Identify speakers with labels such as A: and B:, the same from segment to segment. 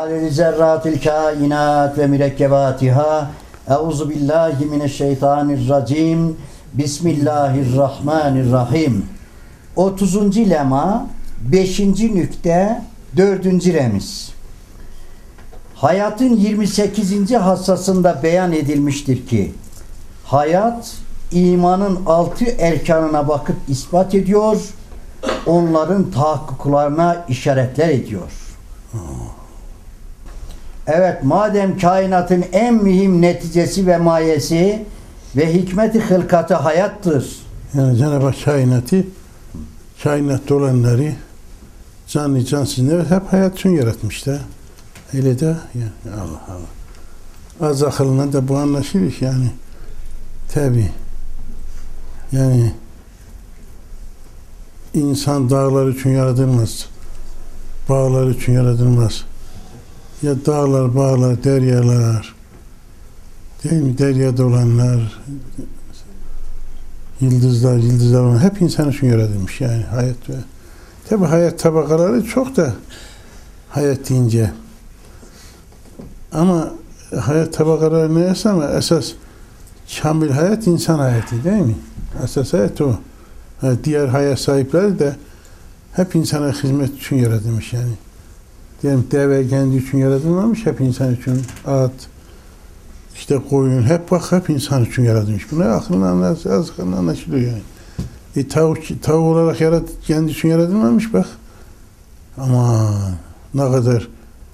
A: adedi zerratil kainat ve mürekkebatiha. Euzu billahi mineşşeytanirracim. Bismillahirrahmanirrahim. 30. lema 5. nükte 4. remiz. Hayatın 28. hassasında beyan edilmiştir ki hayat imanın 6 erkanına bakıp ispat ediyor, onların tahakkuklarına işaretler ediyor. Evet, madem kainatın en mühim neticesi ve mayesi ve hikmeti hılkatı hayattır.
B: Yani Cenab-ı Hak kainatta olanları canlı cansız hep hayat için yaratmışlar. Öyle de yani Allah Allah. Az akıllına da bu anlaşılır yani. Tabi. Yani insan dağlar için yaratılmaz. Bağlar için yaratılmaz. Ya dağlar, bağlar, deryalar, değil mi? Deryada olanlar, yıldızlar olan hep insan için yaratılmış yani hayat ve tabi hayat tabakaları çok da hayat deyince ama hayat tabakaları neyse ama esas kamil hayat insan hayatı değil mi? Esas hayat o. Yani diğer hayat sahipleri de hep insana hizmet için yaratılmış yani. Diyelim deve kendi için yaratılmamış, hep insan için at, işte koyun, hep insan için yaratılmış. Bunlar aklına anlaşılıyor yani. Tavuk olarak kendi için yaratılmamış bak. Ama ne kadar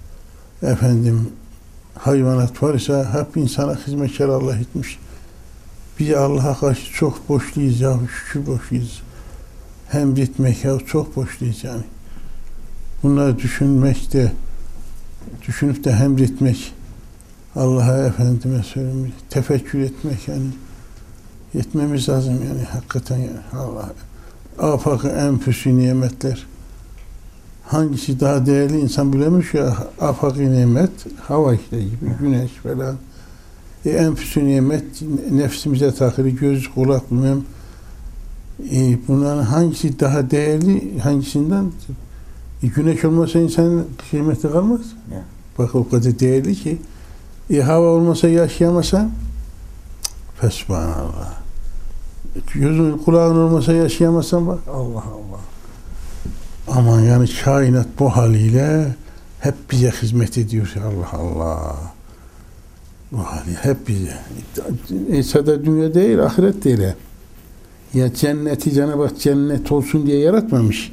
B: hayvanat varsa hep insana hizmetkar Allah etmiş. Biz Allah'a karşı çok borçluyuz ya, şükür borçluyuz. Hem etmek ya çok borçluyuz yani. Bunları düşünüp de hemretmek, Allah'a söyleyeyim, tefekkür etmek yani yetmemiz lazım yani hakikaten yani Allah. Afak-ı enfüsü nimetler. Hangisi daha değerli insan bilemiş ya, afak-ı nimet, hava işte gibi, güneş falan. Enfüsü nimet, nefsimize takılı, göz, kulak bilmem. Bunların hangisi daha değerli, hangisinden? Güneş olmasa insanın kıymeti kalmaz. Yeah. Bak o kadar değerli ki. Hava olmasa yaşayamasan Fesubhanallah. Gözün kulağın olmasa yaşayamasan bak Allah Allah. Ama yani kainat bu haliyle hep bize hizmet ediyor. Allah Allah. Bu hali hep bize. Sadece dünya değil, ahiret değil. Ya cenneti Cenab-ı Hak cennet olsun diye yaratmamış.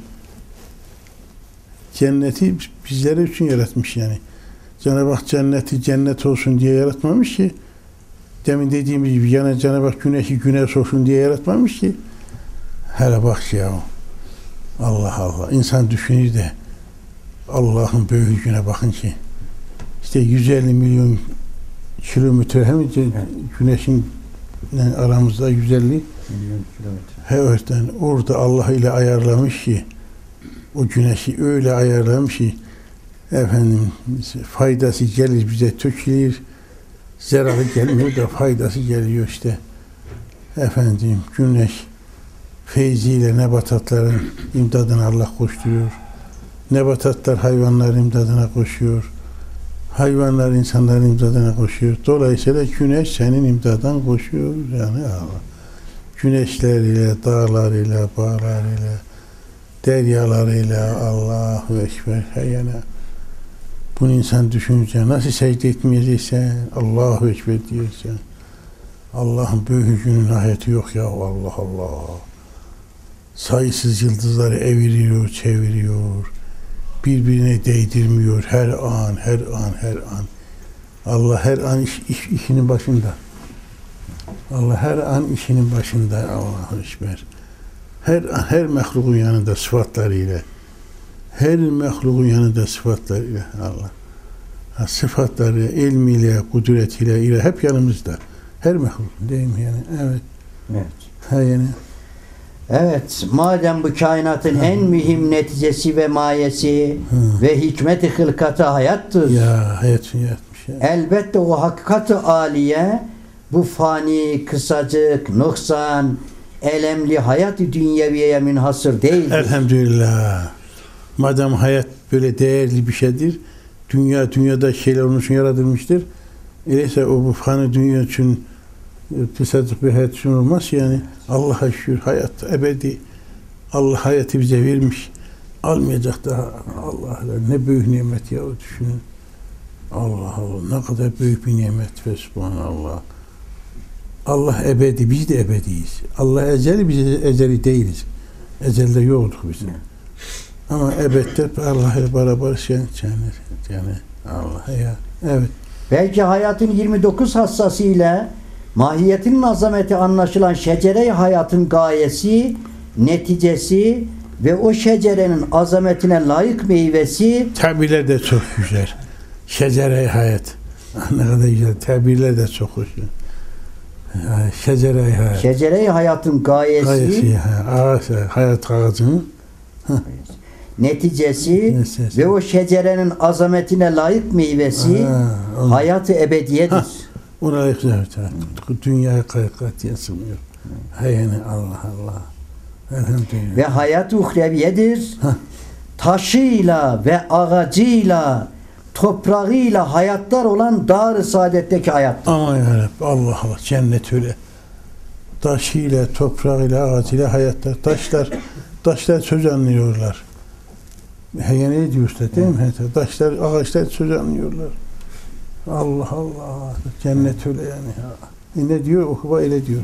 B: Cenneti bizler için yaratmış yani. Cenab-ı Hak cenneti cennet olsun diye yaratmamış ki. Demin dediğimiz gibi yani Cenab-ı Hak güneşi güneş olsun diye yaratmamış ki. Hele bak ya. Allah Allah. İnsan düşünür de Allah'ın büyüklüğüne bakın ki. İşte 150 milyon kilometre hem güneşin aramızda 150 milyon kilometre. Evet, orada Allah ile ayarlamış ki o güneşi öyle ayarlamış ki faydası gelir bize tökülür, zararı gelmiyor da faydası geliyor işte. Güneş feyziyle nebatatların imdadına Allah koşturuyor. Nebatatlar hayvanların imdadına koşuyor. Hayvanlar insanların imdadına koşuyor. Dolayısıyla güneş senin imdadına koşuyor. Yani Allah. Güneşleriyle, dağlarıyla, bağlarıyla, deryalarıyla Allahu Ekber. Yani bunu insan düşünce nasıl secde etmeyeceksen Allahu Ekber diyeceksin. Allah'ın büyüklüğünün ayeti yok ya Allah Allah. Sayısız yıldızları eviriyor, çeviriyor. Birbirine değdirmiyor her an. Allah her an işinin başında. Allah her an işinin başında Allahu Ekber. Her mahlukun yanında sıfatlarıyla. Her mahlukun yanında sıfatlarıyla Allah. Sıfatları ilmiyle, kudretiyle hep yanımızda. Her mahluk değil mi yani? Evet. Yani.
A: Evet, madem bu kainatın en mühim neticesi ve mayesi ve hikmeti hılkatı hayattır.
B: Ya hayat yaratmış ya.
A: Elbette o hakikat-ı âliye bu fani, kısacık, noksan, elemli hayat-ı dünyeviyeye münhasır değildir.
B: Elhamdülillah. Madem hayat böyle değerli bir şeydir, dünyada şeyler onun için yaratılmıştır. Öyleyse o bu fani dünya için kısacık bir hayat için olmaz yani. Allah'a şükür hayat ebedi. Allah hayatı bize vermiş. Almayacak daha. Allah'a ne büyük nimet ya düşünün. Allah Allah ne kadar büyük bir nimet ve subhanallah. Allah ebedi, biz de ebediyiz. Allah ezeli, biz ezeli değiliz. Ezelde yoktuk biz. Ama ebedde Allah'la beraber yani Allah ya. Evet.
A: Belki hayatın 29 hassası ile mahiyetinin azameti anlaşılan şecere-i hayatın gayesi, neticesi ve o şecerenin azametine layık meyvesi.
B: Tabirler de çok güzel. Şecere-i hayat. Ne kadar güzel. Tabirler de çok hoş. Şecere-i hayat.
A: Şecere-i hayatın gayesi
B: hayat ağacının
A: neticesi ve o şecerenin azametine layık meyvesi hayat-ı ebediyedir.
B: Oraya güzel. Dünyaya katiyen sığmıyor. Yani Allah Allah. Elhamdülillah.
A: Ve hayat-ı uhreviyedir. Taşıyla ve ağacıyla, toprağıyla hayatlar olan dar-ı saadetteki hayattır.
B: Aman yarabbim, Allah Allah, cennet öyle. Taşıyla, toprağıyla, ağacıyla hayatlar. Taşlar söz anlıyorlar. Yani ne diyor usta değil mi? Taşlar, ağaçlar söz anlıyorlar. Allah Allah, cennet öyle yani. Ne diyor? Okuba öyle diyor.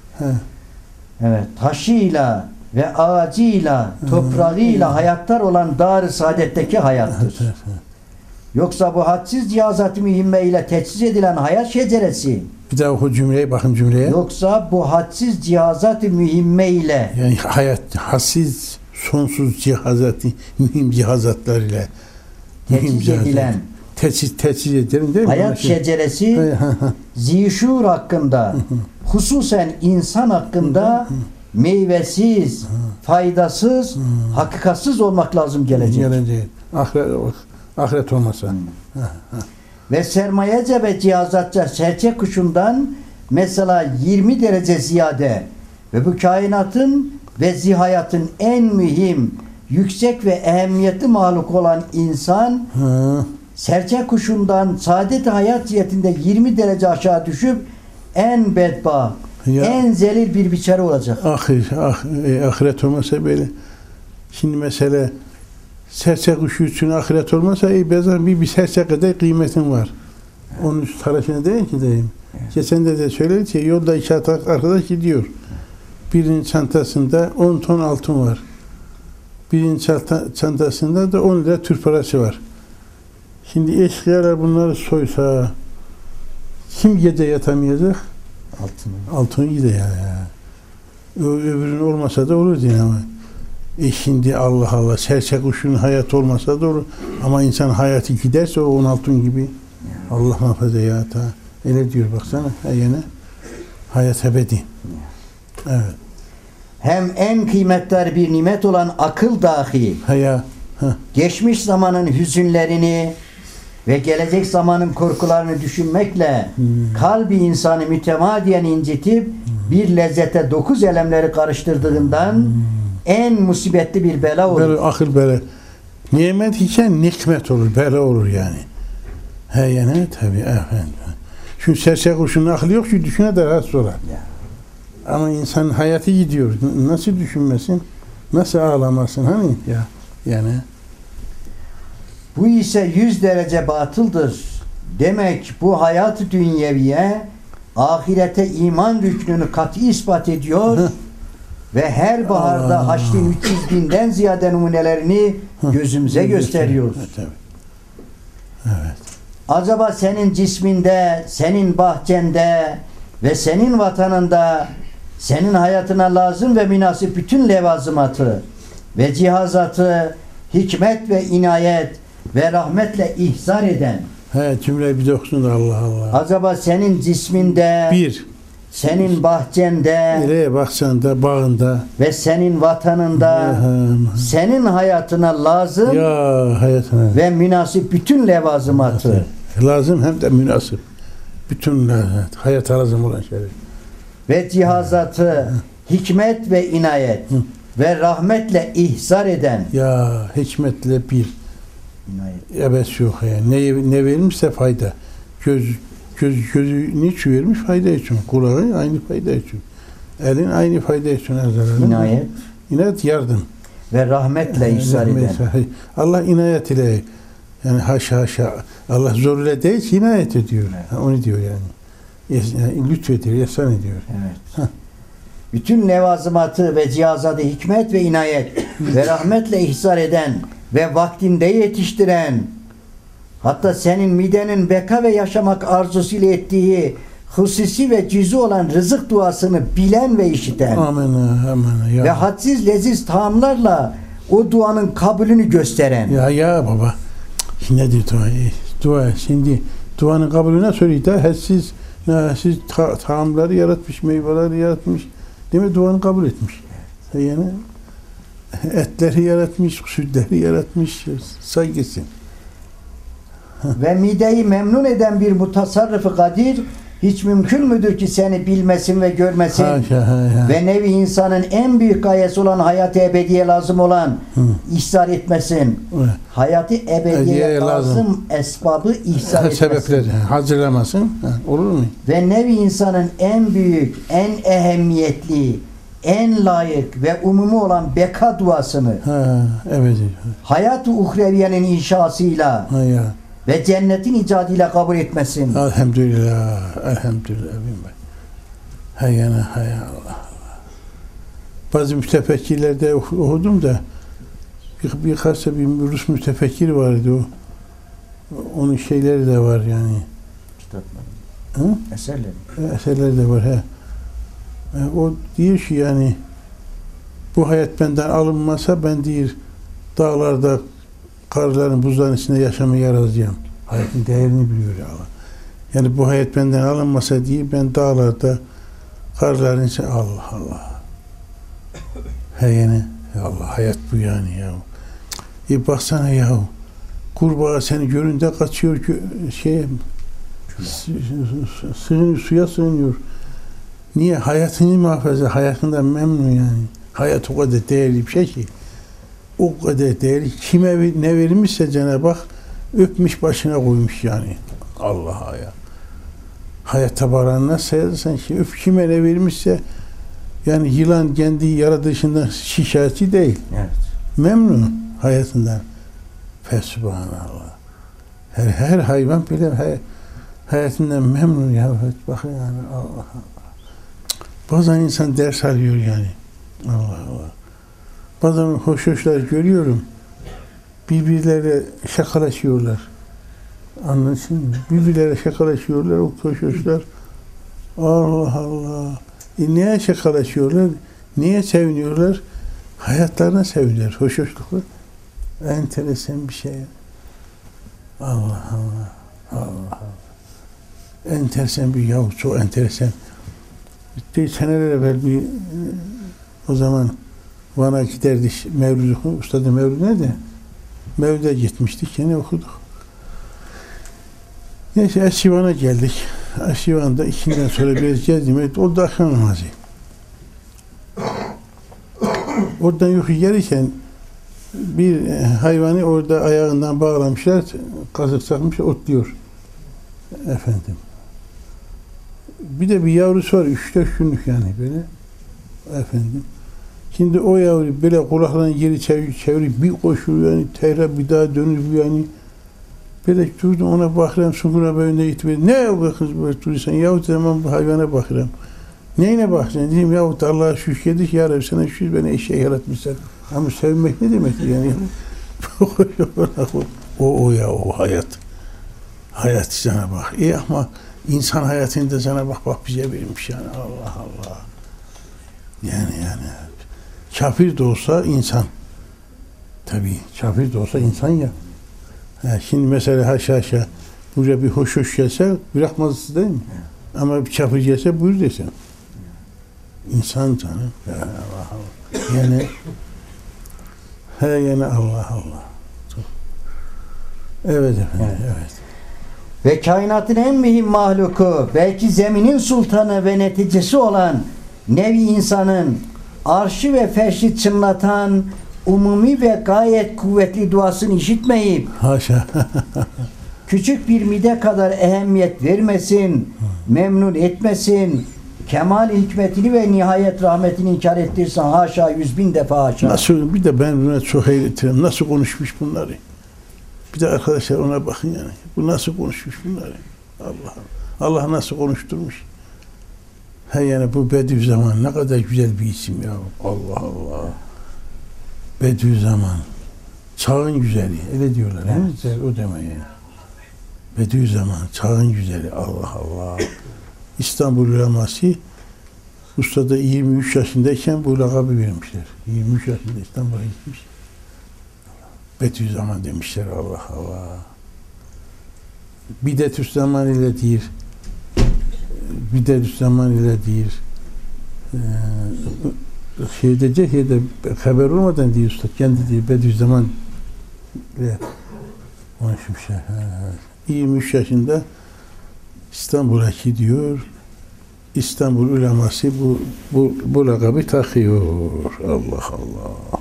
A: Evet, taşıyla ve ağacıyla, toprağıyla hayatlar olan dar-ı saadetteki hayattır. Yoksa bu hadsiz cihazat-ı mühimme ile teçhiz edilen hayat şeceresi.
B: Bir daha oku cümleye, bakın cümleye.
A: Yoksa bu hadsiz cihazat-ı mühimme ile.
B: Yani hayat, hadsiz, sonsuz cihazat-ı, mühim cihazatlar ile.
A: Teçhiz edilen.
B: Teçhiz edelim değil mi?
A: Hayat şeceresi, zişur hakkında, hususen insan hakkında meyvesiz, faydasız, hakikatsız olmak lazım gelecek.
B: Ahiret olmasa.
A: Ve sermayece ve cihazatça serçe kuşundan mesela 20 derece ziyade ve bu kainatın ve zihayatın en mühim, yüksek ve ehemmiyetli mahluk olan insan serçe kuşundan saadet-i hayat cihetinde 20 derece aşağı düşüp en bedba, en zelil bir biçare olacak.
B: Ahiret olmasa böyle. Şimdi mesela serçe kuşu için ahiret olmasa bir serçe kadar kıymetin var. Onun tarafına değil ki diyeyim. Geçen de söyledi ki yolda iki arkadaş gidiyor. Birinin çantasında 10 ton altın var. Birinin çantasında da 10 lira Türk parası var. Şimdi eşkıyalar bunları soysa kim gece yatamayacak? Altın gider ya. Öbürünün olmasa da olur diye ama. Şimdi Allah Allah, serçe kuşunun hayatı olmasa da olur. Ama insan hayatı giderse o 10 altın gibi. Allah muhafaza ya ta. Öyle diyor baksana. Yine hayat ebedi. Evet.
A: Hem en kıymetli bir nimet olan akıl dahi. Geçmiş zamanın hüzünlerini ve gelecek zamanın korkularını düşünmekle kalbi insanı mütemadiyen incitip bir lezzete 9 elemleri karıştırdığından en musibetli bir bela olur.
B: Böyle akıl bela. Nimet iken nikmet olur, bela olur yani. Yani tabii efendim. Çünkü serçe kuşunun aklı yok ki düşüne de rahatsız olur. Ama insanın hayatı gidiyor. Nasıl düşünmesin? Nasıl ağlamasın? Hani ya yani.
A: Bu ise 100 derece batıldır. Demek bu hayat-ı dünyeviye ahirete iman rüknünü kat'i ispat ediyor ve her baharda haçlın 300 binden ziyade numunelerini gözümüze gösteriyor.
B: Evet.
A: Acaba senin cisminde, senin bahçende ve senin vatanında senin hayatına lazım ve münasip bütün levazımatı ve cihazatı hikmet ve inayet ve rahmetle ihzar eden.
B: Cümleyi bir de okusun da Allah Allah.
A: Acaba senin cisminde, senin bahçende,
B: nereye baksan da bağında
A: ve senin vatanında senin hayatına lazım
B: hayatına
A: ve münasip bütün levazımatı.
B: Lazım hem de münasip. Bütün hayata lazım olan şeyler.
A: Ve cihazatı hikmet ve inayet ve rahmetle ihzar eden.
B: Hikmetle bir.
A: İnayet.
B: Ebes yok yani. Ne vermişse fayda. Gözü niçin vermiş? Fayda için. Kulağı aynı fayda için. Elin aynı fayda için.
A: İnayet.
B: İnayet yardım.
A: Ve rahmetle ihsan eden.
B: Allah inayet ile, yani haşa Allah zor ile değil, inayet ediyor.
A: Evet.
B: Onu diyor yani. Lütfediyor, ihsan ediyor.
A: Evet. Bütün levazımatı ve cihazatı hikmet ve inayet ve rahmetle ihsan eden ve vaktinde yetiştiren, hatta senin midenin beka ve yaşamak arzusuyla ettiği hususi ve cüz'i olan rızık duasını bilen ve işiten
B: Amin.
A: ve hadsiz leziz taamlarla o duanın kabulünü gösteren.
B: Ya baba. Nedir dua? Dua şimdi duanın kabulüne söyleyeyim de siz taamları yaratmış, meyveleri yaratmış. Değil mi? Duanı kabul etmiş. Yani etleri yaratmış, sütleri yaratmış. Saygısın.
A: Ve mideyi memnun eden bir mutasarrıf-ı kadir hiç mümkün müdür ki seni bilmesin ve görmesin? Ve nevi insanın en büyük gayesi olan hayat-ı ebediye lazım olan ihsar etmesin. Hayat-ı ebediye lazım esbabı ihsar etmesin.
B: Sebepleri hazırlamasın. Olur mu?
A: Ve nevi insanın en büyük, en ehemmiyetli, en layık ve umumi olan beka duasını
B: evet.
A: hayat-ı uhreviyenin inşasıyla ve cennetin icadıyla kabul etmesin.
B: Elhamdülillah. Elhamdülillah. Hay Allah. Bazı mütefekkirlerde okudum da birkaç bir Rus mütefekkir vardı o. Onun şeyleri de var yani.
A: Kitaplar.
B: Eserleri de var. O diyor ki yani bu hayat benden alınmasa ben diyor dağlarda karların, buzların içinde yaşamayı yaratacağım. Hayatın değerini biliyor ya Allah. Yani bu hayat benden alınmasa diye ben dağlarda karların içinde Allah. Yani Allah hayat bu yani ya. Baksana ya. Kurbağa seni görünce kaçıyor suya sığınıyor. Niye? Hayatını muhafaza, hayatından memnun yani. Hayat o kadar değerli bir şey ki. O kadar değerli. Kime ne verilmişse Cenab-ı Hak öpmüş başına koymuş yani. Allah'a ya. Hayata baranına sayarsan ki kime ne verilmişse yani yılan kendi yaratışından şikayetçi değil.
A: Evet.
B: Memnun hayatından. Fesubhanallah. Her hayvan bile hayatından memnun ya. Bakın yani Allah. Bazen insan ders alıyor yani. Allah. Bazen hoşlar görüyorum. Birbirleriyle şakalaşıyorlar. Anladın mı? Birbirleriyle şakalaşıyorlar. O hoşlar. Allah. Niye şakalaşıyorlar? Niye seviniyorlar? Hayatlarına seviniyorlar. Hoşlukla. Enteresan bir şey. Allah. Enteresan bir yahu. Çok enteresan. Seneler evvel o zaman Van'a giderdik Mevlüt Ustadı Mevlüt nerede? Mevlüt'e gitmiştik yine okuduk. Neyse Eshivan'a geldik. Eshivan'da ikinden sonra biraz gezdim. O da akşam namazı. Oradan yukarı gelirken bir hayvanı orada ayağından bağlamışlar, kazık takmış, otluyor. Efendim. Bir de bir yavrusu var, 3-4 günlük yani böyle. Efendim. Şimdi o yavru böyle kulaklarını geri çevirip bir koşuyor yani, tekrar bir daha dönüp yani. Böyle durdum ona bakıyorum, sungura böyle gittim. Ne bu kız böyle duruyorsan? Yahut zaman bu hayvana bakıyorum. Neyine bakacaksın? Dedim yahut Allah'a şükredik ya Rabbi sana şükür beni eşeğe yaratmışsın. Ama sevmek ne demek yani? o hayat. Hayat sana bak. Ama insan hayatında sana bak bize verilmiş yani. Allah. Yani. Kafir de olsa insan. Tabii kafir de olsa insan ya. Şimdi mesela haşa buraya bir hoş gelse bırakmazsın değil mi? Ama bir kafir gelse buyur desen. İnsan canım. Ya Allah. Yani Allah. Evet efendim, evet.
A: Ve kainatın en mühim mahluku, belki zeminin sultanı ve neticesi olan nevi insanın arşı ve ferşi çınlatan umumi ve gayet kuvvetli duasını işitmeyip
B: Haşa.
A: küçük bir mide kadar ehemmiyet vermesin, memnun etmesin, kemal hikmetini ve nihayet rahmetini inkar ettirsen haşa, 100.000 defa haşa.
B: Nasıl, bir de ben buna çok hayretliyim. Nasıl konuşmuş bunları? Bir de arkadaşlar ona bakın yani. Bu nasıl konuşmuş bunları? Allah Allah nasıl konuşturmuş? He yani bu Bediüzzaman ne kadar güzel bir isim ya. Allah Allah. Bediüzzaman. Çağın güzeli. Öyle diyorlar. Evet. O deme yani. Bediüzzaman. Çağın güzeli. Allah Allah. İstanbul uleması ustada 23 yaşındayken bu lakabı vermişler. 23 yaşında İstanbul'a gitmiş. Bediüzzaman demişler. Allah Allah. Bidetüzzaman ile değil. Bidetüzzaman ile değil. Şeyde haber olmadan diyor usta. Kendi diyor Bediüzzaman ile konuşmuşlar. 23 yaşında İstanbul'a gidiyor. İstanbul uleması bu lakabı takıyor. Allah Allah.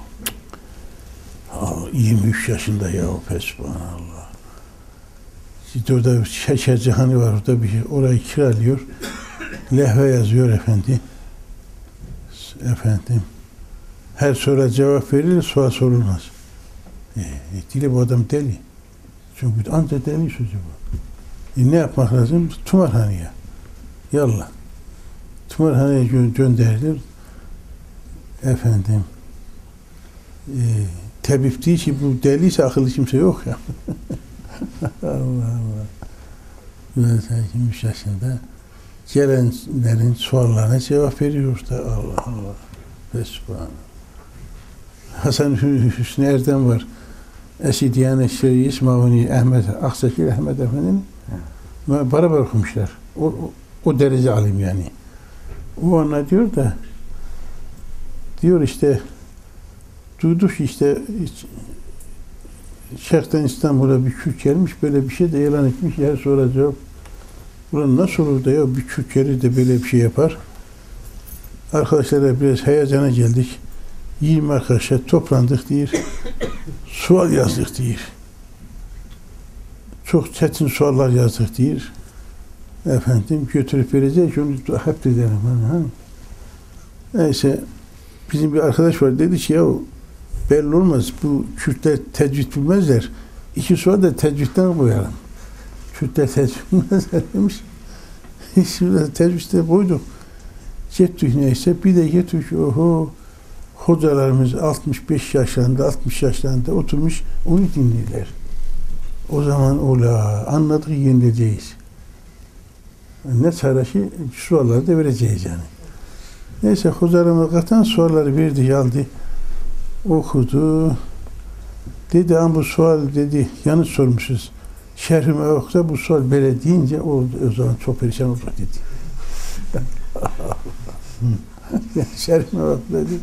B: 23 yaşında ya, Fesubhanallah. İşte orada şekercihane var, orada bir şey. Orayı kiralıyor. Lehve yazıyor efendi. Efendim. Her soruya cevap verilir, soru sorulmaz. Dili bu adam deli. Çünkü ancak deli sözü bu. Ne yapmak lazım? Tımarhaneye. Yallah. Tımarhaneye gönderilir. Efendim. Tabip değil ki bu deliyse akıllı kimse yok ya. Allah Allah. 23 yaşında gelenlerin sorularına cevap veriyor da Allah Allah. Fesubhanallah. Hasan Hüsnü Erdem var. Eski Diyanet Şeyhi İsmaili Ahmet Aksakil Ahmet Efendi'nin beraber okumuşlar. O derece alim yani. O ona diyor da diyor işte duyduk işte Şeyh'ten İstanbul'a bir Kürt gelmiş, böyle bir şey de ilan etmiş, yer soracak. Ulan nasıl olur da ya bir Kürt gelir de böyle bir şey yapar. Arkadaşlarla biraz heyecana geldik. 20 arkadaşlar toplandık diyor. Sual yazdık diyor. Çok çetin suallar yazdık diyor. Efendim götürüp vereceğiz, onu hep dedim. Neyse bizim bir arkadaş var, dedi ki ya belli olmaz, bu Kürtler tecvid bilmezler. 2 sual da tecvidden koyalım. Kürtler tecvid bilmezler demiş. Şimdi tecvidde koyduk. Gettik neyse, bir de gettik, oho, hocalarımız 65 yaşlarında, 60 yaşlarında oturmuş, onu dinliyorlar. O zaman ola, anladık, yenileceğiz. Ne çaresi, sualları da vereceğiz yani. Neyse, hocalarımız katan sualları verdi, aldı. Okudu. Dedi ama bu sual dedi yanlış sormuşuz. Şerhime yoksa bu sual böyle deyince o zaman çok perişan oldu dedi. Şerhime yok dedi.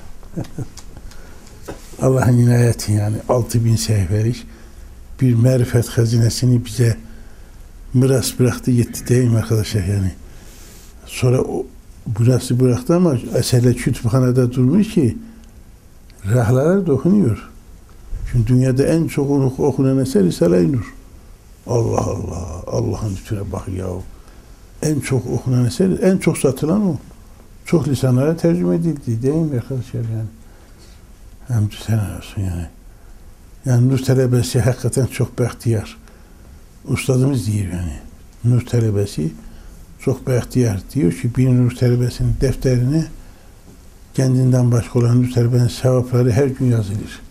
B: Allah'ın inayeti yani 6000 sayfalık bir marifet hazinesini bize miras bıraktı gitti değil mi arkadaşlar yani. Sonra o mirası bıraktı ama eserler kütüphanede durmuş ki rahlara dokunuyor. Çünkü dünyada en çok okunan eser Risale-i Nur. Allah Allah. Allah'ın lütfüne bak ya. En çok okunan eser, en çok satılan o. Çok lisanlara tercüme edildi. Değil mi arkadaşlar yani? Hamdü selam olsun yani. Yani Nur talebesi hakikaten çok bahtiyar. Ustadımız diyor yani. Nur talebesi çok bahtiyar. Diyor ki bir Nur talebesinin defterine kendinden başka olan Nur talebenin sevapları her gün yazılır.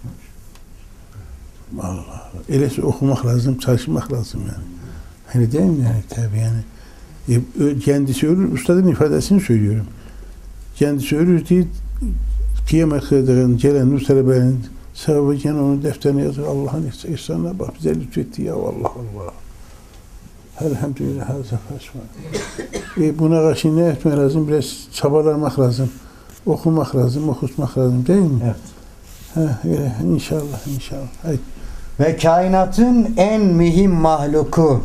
B: Allah. Öyleyse okumak lazım, çalışmak lazım yani. Hani değil mi yani tabi yani. Kendisi ölür, ustadın ifadesini söylüyorum. Kendisi ölür diye kıyamet kadar gelen Nur talebenin sevabı gene onun defterine yazır. Allah'ın ihsanına bak, bize lütfetti ya Allah Allah. Elhamdülillah. Buna karşı ne etmek lazım? Biraz çabalamak lazım. Okumak lazım, okutmak lazım değil mi?
A: Evet.
B: İnşallah, inşallah. Haydi.
A: Ve kainatın en mühim mahluku,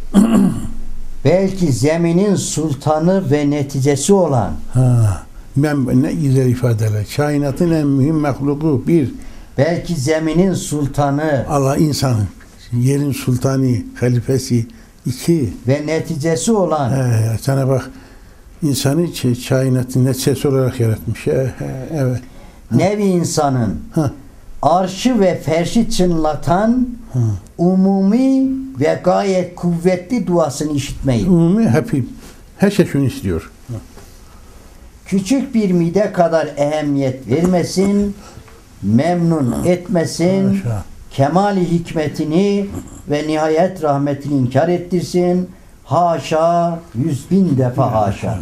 A: belki zeminin sultanı ve neticesi olan.
B: Ne güzel ifadeler. Kainatın en mühim mahluku bir.
A: belki zeminin sultanı
B: Allah insanın, yerin sultanı, halifesi. 2.
A: ve neticesi olan
B: Sana bak, insanı kainatın neticesi olarak yaratmış. Evet.
A: nevi insanın
B: Ha.
A: arşı ve ferşi çınlatan umumi ve gayet kuvvetli duasını işitmeyi.
B: Umumi her şey şunu istiyor.
A: Küçük bir mide kadar ehemmiyet vermesin, memnun etmesin,
B: Haşa.
A: kemali hikmetini ve nihayet rahmetini inkar ettirsin. Haşa, 100.000 defa haşa.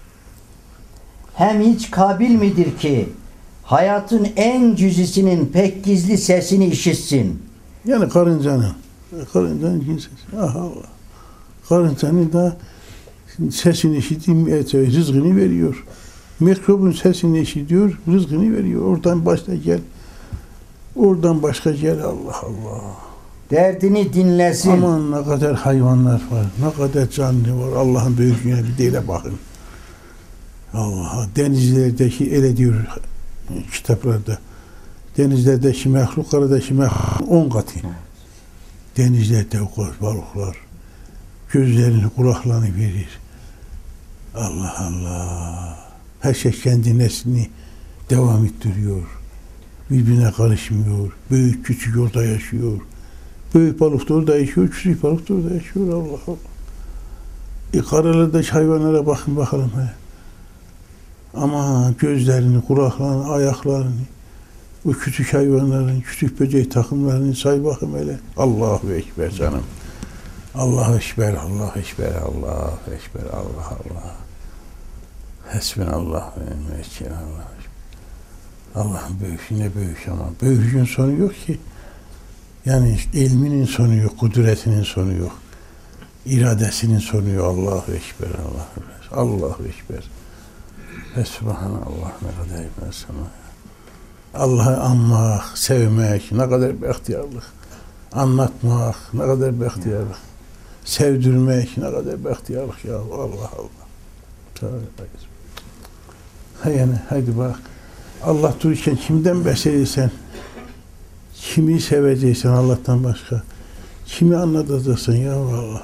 A: Hem hiç kabil midir ki hayatın en cüzisinin pek gizli sesini işitsin.
B: Yani karıncanın cinsesi. Ah Allah. Karıncanın da sesini işitiyor, rızkını veriyor. Mikrobun sesini işitiyor, rızkını veriyor. Oradan başka gel. Oradan başka gel. Allah Allah.
A: Derdini dinlesin.
B: Aman ne kadar hayvanlar var, ne kadar canlı var. Allah'ın büyüklüğüne bir deyle bakın. Allah, denizlerdeki öyle diyor kitaplarda. Denizlerdeki mehluk, karadaki mehluk 10 katı. Denizlerde o kadar balıklar gözlerini, kulaklarını verir. Allah Allah. Her şey kendi neslini devam ettiriyor. Birbirine karışmıyor. Büyük küçük orada yaşıyor. Büyük balık da orada yaşıyor, küçük balık da orada yaşıyor. Allah Allah. Karalardaki hayvanlara bakın bakalım. Ama gözlerini, kulaklarını, ayaklarını, o küçük hayvanların, küçük böcek takımlarını say bakın hele. Allahu Ekber canım. Allahu Ekber, Allahu Ekber, Allahu Ekber, Allah Allah. Hasbunallah ve ni'mel vekil, Allah. Allah'ın büyüklüğüne büyük ama büyüklüğün sonu yok ki. Yani ilminin sonu yok, kudretinin sonu yok. İradesinin sonu yok. Allahu Ekber, Allahu Ekber. Allahu Ekber. Subhanallah ne kadar ibnesama. Allah'ı anmak, sevmek ne kadar bir ihtiyarlık. Anlatmak ne kadar bir ihtiyarlık. Sevdirmek ne kadar bir ihtiyarlık ya Allah Allah. Yani haydi bak. Allah dururken kimden bahsediyorsan, kimi seveceksen Allah'tan başka, kimi anlatacaksın ya Allah.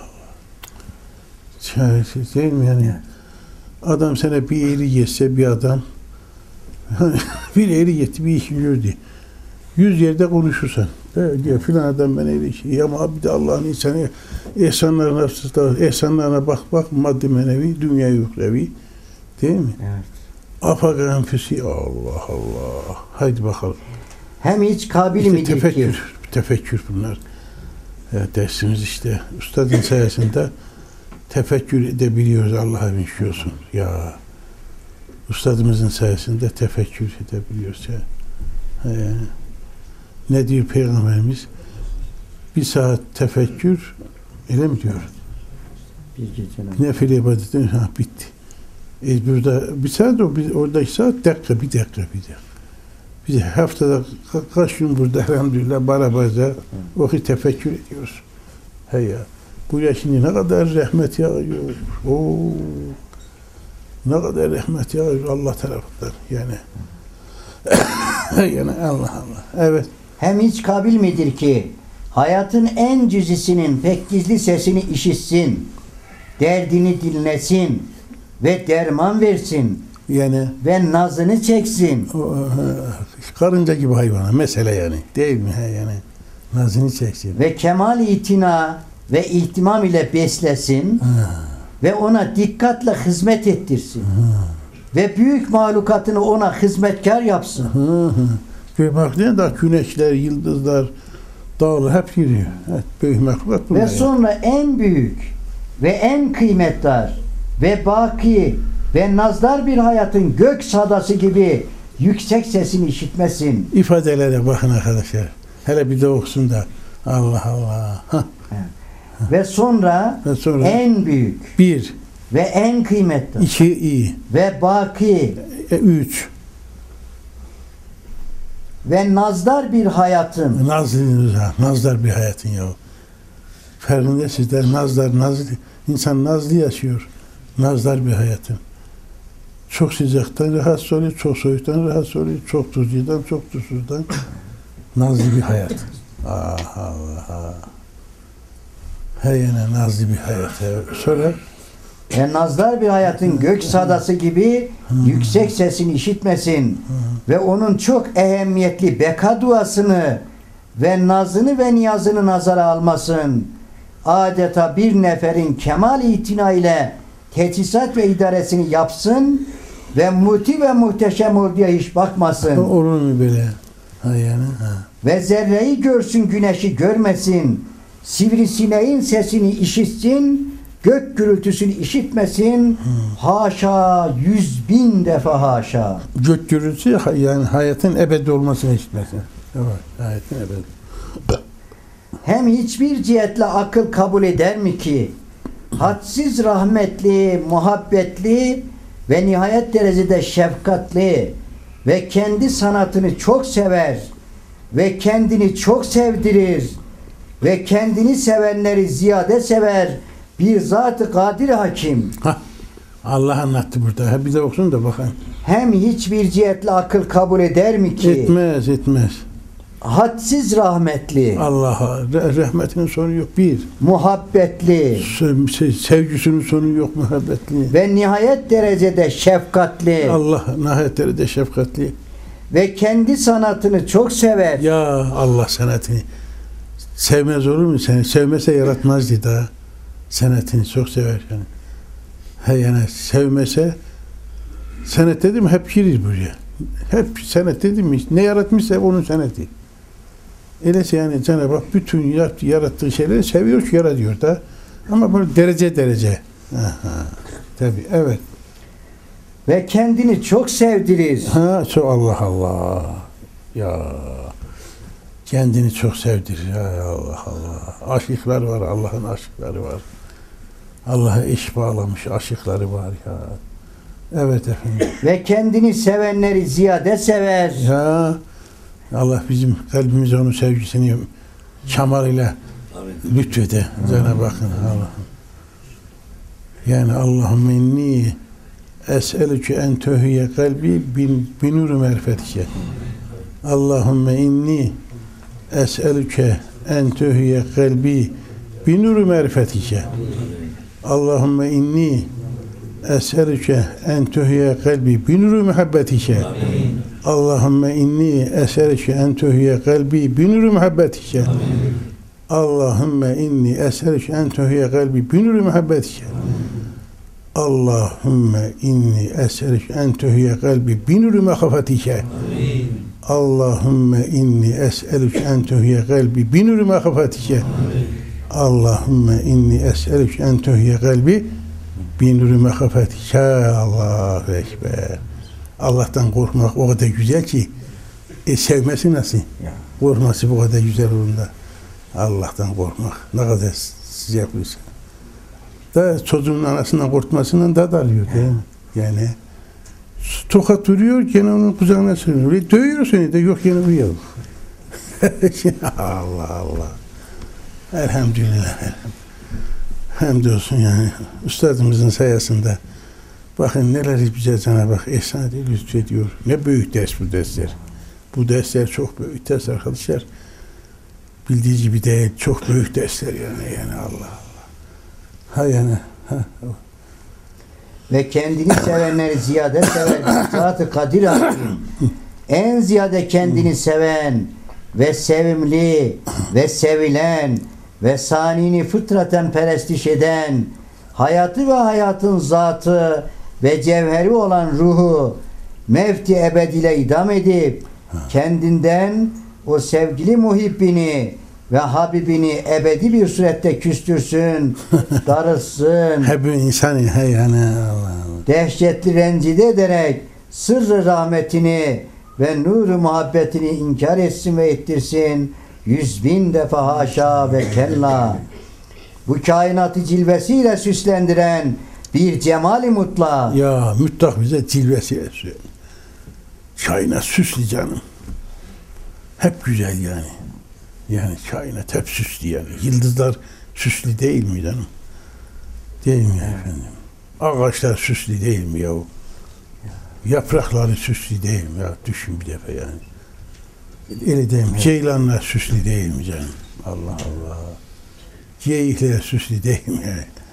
B: Çaresiz değil mi yani? Adam sana bir eğri geçse bir adam, bir eğri geçti, bir iş gördü. 100 yerde konuşursan, diyor filan adam ben eğri şey. Ama bir de Allah'ın insanı ihsanlarına bak, maddi menevi, dünya yukrevi. Değil mi?
A: Evet.
B: Afaka enfüsi, Allah Allah. Haydi bakalım.
A: Hem hiç kabil
B: İşte
A: midir ki?
B: tefekkür bunlar. Dersimiz işte. Üstadın sayesinde tefekkür edebiliyoruz, Allah'a bin olsun. Ya Üstadımızın sayesinde tefekkür edebiliyoruz ya. Ne diyor Peygamberimiz? Bir saat tefekkür, öyle mi diyor?
A: Bir gece.
B: Nefil ibadetin bitti. Burada bir saat oradaki saat bir dakika. Biz haftada kaç gün burada elhamdülillah barabarca vakit tefekkür ediyoruz. Ya. Buraya şimdi ne kadar rahmet yağıyor. Ne kadar rahmet yağıyor Allah tarafından. Yani yani Allah Allah. Evet.
A: Hem hiç kabil midir ki hayatın en cüzisinin pek gizli sesini işitsin, derdini dinlesin ve derman versin
B: Yani
A: ve nazını çeksin.
B: Karınca gibi hayvana mesele yani. Değil mi? Yani nazını çeksin.
A: Ve kemal itina ve ihtimam ile beslesin ve ona dikkatle hizmet ettirsin. Ve büyük mahlukatını ona hizmetkar yapsın.
B: Bak ne da güneşler, yıldızlar, dağlar hep giriyor. Evet, büyük mahlukat bunlar.
A: Ve sonra en büyük ve en kıymetdar ve baki ve nazdar bir hayatın gök sadası gibi yüksek sesini işitmesin.
B: İfadelere bakın arkadaşlar. Hele bir de okusun da. Allah Allah.
A: Ve sonra en büyük
B: bir
A: ve en kıymetli
B: 2 iyi
A: ve baki
B: 3
A: ve nazdar bir hayatın
B: nazdar bir hayatın ya. Farkında sizler nazlı insan nazlı yaşıyor. Nazdar bir hayatın. Çok sıcaktan rahatsız oluyor, çok soğuktan rahatsız oluyor, çok tuzludan, çok tuzsuzdan. Nazlı bir hayat. Ah Allah. Hey yine nazlı bir hayat. Sonra
A: Ve nazlar bir hayatın gök sadası gibi yüksek sesini işitmesin ve onun çok ehemmiyetli beka duasını ve nazını ve niyazını nazara almasın. Adeta bir neferin kemal itina ile teçhizat ve idaresini yapsın ve muti ve muhteşem orduya hiç bakmasın.
B: olur mu böyle? Ha yani. Ha.
A: Ve zerreyi görsün, güneşi görmesin. Sivrisineğin sesini işitsin, gök gürültüsünü işitmesin. Haşa, 100.000 defa haşa.
B: Gök gürültüsü yani hayatın ebedi olmasını istemesin. Evet, hayatın ebedi.
A: Hem hiçbir cihetle akıl kabul eder mi ki hadsiz rahmetli, muhabbetli ve nihayet derecede şefkatli ve kendi sanatını çok sever ve kendini çok sevdirir ve kendini sevenleri ziyade sever bir zat-ı kadir hakim.
B: Allah anlattı burada. Ha, bir de okusun da bakın.
A: Hem hiçbir cihetle akıl kabul eder mi ki
B: Etmez.
A: hadsiz rahmetli,
B: Allah'a rahmetinin sonu yok. Bir.
A: muhabbetli
B: Sevgisinin sonu yok, muhabbetli.
A: ve nihayet derecede şefkatli
B: Allah nihayet derecede şefkatli.
A: ve kendi sanatını çok sever.
B: Ya Allah sanatını sevmez olur mu seni? Sevmese yaratmazdı da. Sanatını çok sever yani. He yani sevmese sanat dedim hep girir buraya. Hep sanat dedim mi? Ne yaratmışsa onun sanatı. Öyleyse yani Cenab-ı Hak bütün yarattığı şeyleri seviyor ki yaratıyor da. Ama böyle derece. Aha. Tabii evet.
A: Ve kendini çok sevdirir.
B: Ha çok Allah. Ya kendini çok sevdirir. Ya Allah. Aşıklar var. Allah'ın aşıkları var. Allah'a iş bağlamış aşıkları var ya. Evet efendim.
A: Ve kendini sevenleri ziyade sever.
B: Ya Allah bizim kalbimize onun sevgisini çamarıyla lütfede. Cenab-ı Hakk'ın Allah. Yani Allahümme inni es'elüke en töhüye kalbi binuru merfetike. Allahümme inni es'elüke en töhüye kalbi binuru merfetike. Allahümme inni es'elüke en töhüye kalbi binuru muhabbetike. Allahümme inni es'elüke en töhüye kalbi binuru muhabbetike. Allahümme inni es'elüke en töhüye kalbi binuru muhabbetike. Allahümme inni es'elüke en töhüye kalbi binuru mehafetike. Allahümme inni es'elüke en töhüye kalbi binuru mehafetike. Allahümme inni es'elüke en töhüye kalbi binuru mehafetike. Allahu Ekber. Allah'tan korkmak o kadar güzel ki sevmesi nasıl? Korkması bu kadar güzel olunda. Allah'tan korkmak ne kadar sıcaklıysa. Da çocuğun anasından korkmasından da alıyor değil mi? Yani tokat duruyor gene onun kucağına sığınıyor. Dövüyor seni de yok gene uyuyor. Allah. Elhamdülillah. Hamdolsun yani. Üstadımızın sayesinde bakın neler bize Cenab-ı Hak ihsan ediyor, lütfediyor. Ne büyük ders bu dersler. Bu dersler çok büyük ders arkadaşlar. Bildiği gibi değil, çok büyük dersler yani Allah. Ha yani.
A: Ve kendini sevenleri ziyade sever. Zat-ı kadir hakim. En ziyade kendini seven ve sevimli ve sevilen ve sanini fıtraten perestiş eden, hayatı ve hayatın zatı ve cevheri olan ruhu mevti ebed ile idam edip kendinden o sevgili muhibbini ve Habibini ebedi bir surette küstürsün, darılsın.
B: Hep insanı yani Allah.
A: Dehşetli rencide ederek sırrı rahmetini ve nuru muhabbetini inkar etsin ve ettirsin. 100.000 defa haşa ve kella. Bu kainatı cilvesiyle süslendiren bir cemali mutla.
B: Ya mutlak bize cilvesiyle söylüyor. Kainat süslü canım. Hep güzel yani. Yani kainat hep süslü yani. Yıldızlar süslü değil mi canım? Değil mi efendim? Ağaçlar süslü değil mi yahu? Yaprakları süslü değil mi ya? Düşün bir defa yani. Öyle değil mi? Ceylanlar süslü değil mi canım? Allah Allah. Geyikler süslü değil mi?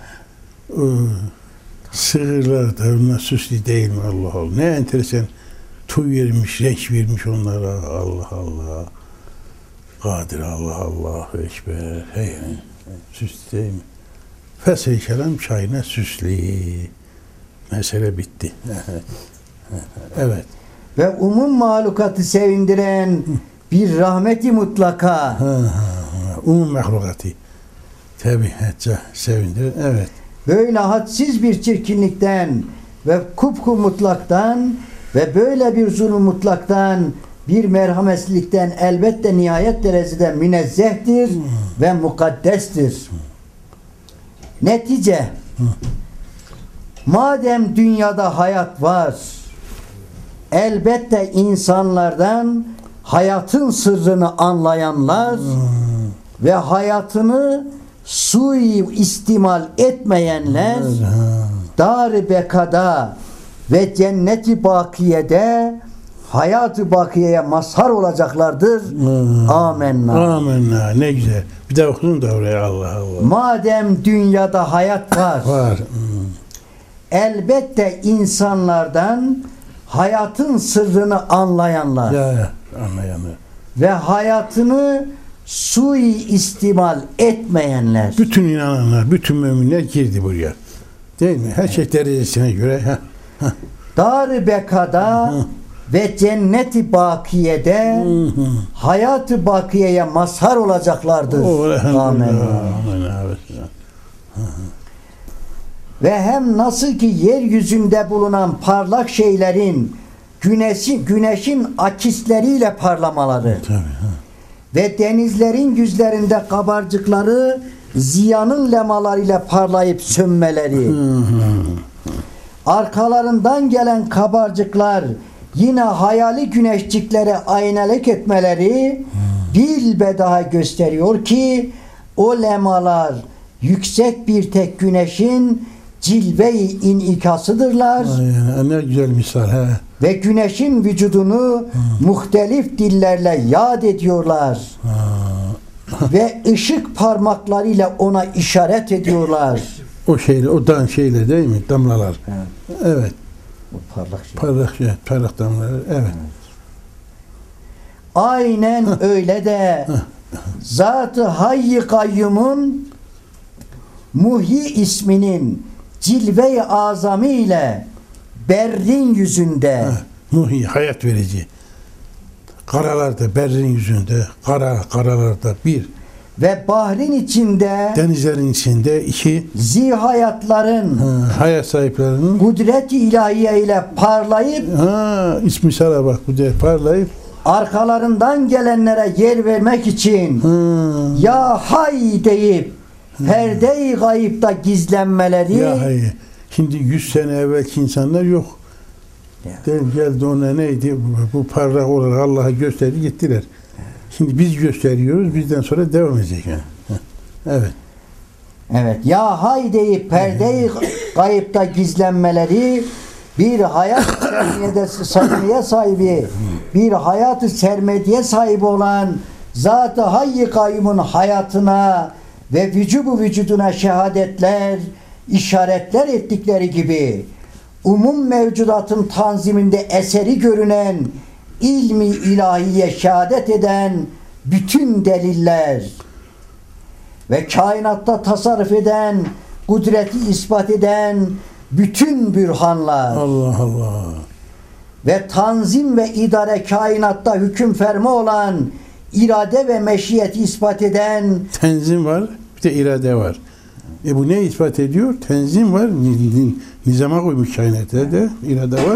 B: Sığırlar da onlar süslü değil mi? Allah Allah. Ne enteresan tüy vermiş, renk vermiş onlara. Allah Allah. Kadir Allah Allah ekber. Hey, süslü değil mi? Fesih kelam çayına süslü. Mesele bitti. Evet.
A: Ve umum mahlukatı sevindiren bir rahmeti mutlaka.
B: Umum mahlukatı. Tabii sevindiren. Evet.
A: Böyle hadsiz bir çirkinlikten ve kupku mutlaktan ve böyle bir zulüm mutlaktan, bir merhametsizlikten elbette nihayet derecede münezzehtir ve mukaddestir. Netice, madem dünyada hayat var, elbette insanlardan hayatın sırrını anlayanlar ve hayatını istimal etmeyenler dar-ı bekada ve cenneti bakiyede hayat-ı bakiyeye mazhar olacaklardır. Amenna.
B: Amenna. Ne güzel. Bir daha okudun da oraya Allah Allah.
A: Madem dünyada hayat var, elbette insanlardan hayatın sırrını anlayanlar
B: anlayanlar
A: ve hayatını istimal etmeyenler.
B: Bütün inananlar, bütün müminler girdi buraya. Değil mi? Her şey derecesine göre.
A: Dar-ı bekada ve cenneti bakiyede hayat-ı bakiyeye mazhar olacaklardır. Amin. Ve hem nasıl ki yeryüzünde bulunan parlak şeylerin güneşin akisleriyle parlamaları ve denizlerin yüzlerinde kabarcıkları ziyanın lemalarıyla parlayıp sönmeleri, arkalarından gelen kabarcıklar yine hayali güneşciklere aynalık etmeleri bilbedaha gösteriyor ki o lemalar yüksek bir tek güneşin cilve-i inikasıdırlar.
B: Ne güzel misal.
A: Ve güneşin vücudunu muhtelif dillerle yad ediyorlar. Ve ışık parmaklarıyla ona işaret ediyorlar.
B: O şeyle değil mi? Damlalar. Evet.
A: O parlak şey.
B: Parlak damlalar. Evet.
A: Aynen öyle de Zat-ı Hayy-i Kayyum'un Muhyi isminin cilve-i azami ile berrin yüzünde
B: Muhyi, hayat verici. Karalarda, berrin yüzünde, karalarda bir.
A: Ve bahrin içinde,
B: denizlerin içinde iki.
A: Zihayatların,
B: hayat sahiplerinin
A: kudret-i ilahiye ile parlayıp,
B: ismi sana bak, kudret parlayıp,
A: arkalarından gelenlere yer vermek için ya hay deyip perde-i gayipta gizlenmeleri.
B: Ya hay. Şimdi 100 sene evvelki insanlar yok. Geldi ona neydi? Bu parlak olarak Allah'a gösterdi gittiler. Şimdi biz gösteriyoruz. Bizden sonra devam edecek. Evet.
A: Evet. Ya hay deyip perde-i gayipta gizlenmeleri bir hayat sermeye sahibi, bir hayat-ı sermediye sahibi olan Zat-ı Hayy-i Kayyum'un hayatına ve vücuduna şehadetler, işaretler ettikleri gibi umum mevcudatın tanziminde eseri görünen ilmi ilahiye şehadet eden bütün deliller ve kainatta tasarruf eden, kudreti ispat eden bütün bürhanlar
B: Allah Allah
A: ve tanzim ve idare kainatta hüküm ferma olan irade ve meşiyeti ispat eden
B: tenzim var, bir de irade var. Bu ne ispat ediyor? Tenzim var, nizama koymuş kainatta da irade var.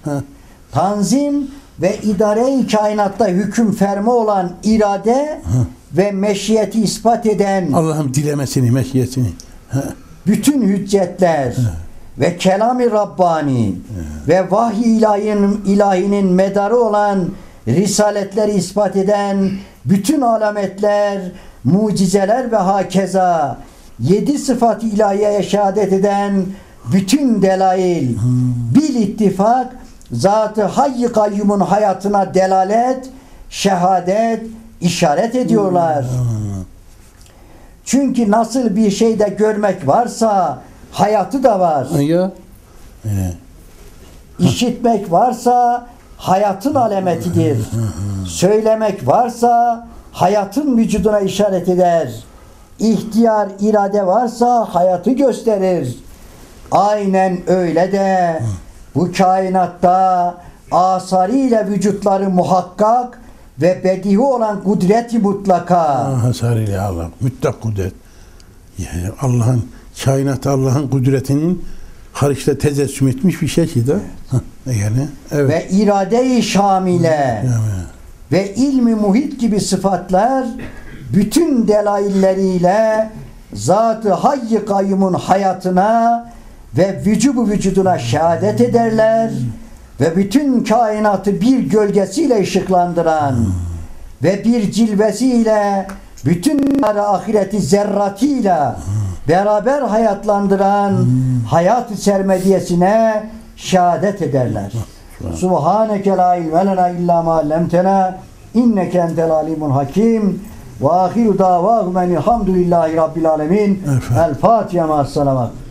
A: Tanzim ve idare-i kainatta hüküm ferma olan irade ve meşiyeti ispat eden
B: Allah'ın dilemesini, meşiyetini.
A: Bütün hüccetler ve kelam-ı Rabbani ve vahiy ilahinin medarı olan risaletleri ispat eden bütün alametler, mucizeler ve hakeza 7 sıfat-ı ilahiyeye şehadet eden bütün delail bil ittifak Zat-ı Hayy-i Kayyum'un hayatına delalet şehadet işaret ediyorlar. Çünkü nasıl bir şeyde görmek varsa hayatı da var.
B: Ya.
A: İşitmek varsa hayatın alametidir. Söylemek varsa hayatın vücuduna işaret eder. İhtiyar, irade varsa hayatı gösterir. Aynen öyle de bu kainatta asarıyla vücutları muhakkak ve bedihi olan kudreti mutlaka.
B: Hasarıyla Allah. Mutlak kudret. Yani Allah'ın, kainat Allah'ın kudretinin hariçte tecessüm etmiş bir şekilde. Yani evet.
A: Ve irade-i şamile ve ilmi muhit gibi sıfatlar bütün delailleriyle Zat-ı Hayy-i Kayyum'un hayatına ve vücubu vücuduna şehadet ederler ve bütün kainatı bir gölgesiyle ışıklandıran ve bir cilvesiyle bütün ahireti zerratıyla beraber hayatlandıran hayat-ı sermediyesine şehadet ederler. Subhaneke la ilme lena illa ma allamtena inneke entel alimul hakim ve ahiru davahum enilhamdülillahi rabbil alemin. El Fatiha ma'as salavat.